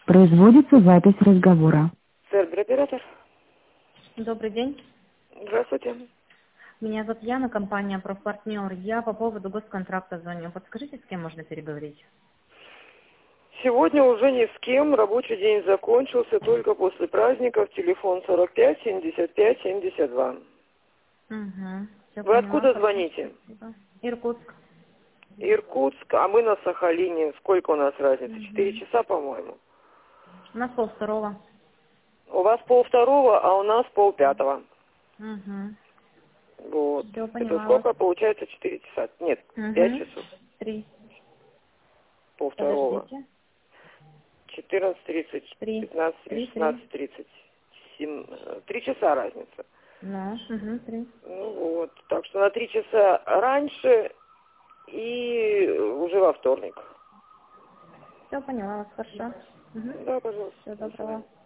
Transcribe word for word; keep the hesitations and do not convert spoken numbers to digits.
Производится запись разговора. Сервер оператор. Добрый день. Здравствуйте. Меня зовут Яна, компания «Профпартнер». Я по поводу госконтракта звоню. Подскажите, с кем можно переговорить? Сегодня уже ни с кем. Рабочий день закончился только после праздников. Телефон сорок пять семьдесят пять семьдесят два. Угу. Все Вы поняла, откуда хорошо, звоните? спасибо. Иркутск. Иркутск, а мы на Сахалине. Сколько у нас разницы? Угу. Четыре часа, по-моему. У нас полвторого. У вас полвторого, а у нас полпятого. Угу. Вот. Все Это поняла вас. сколько получается? Четыре часа. Нет, Угу. пять часов. Три. Полвторого. Подождите. Четырнадцать тридцать, Три. пятнадцать Три, тридцать, три. шестнадцать тридцать. Семь. Три часа разница. Ну, угу, три. Ну вот. Так что на три часа раньше и уже во вторник. Все поняла вас, хорошо. Угу. Да, пожалуйста. Всего До свидания. доброго.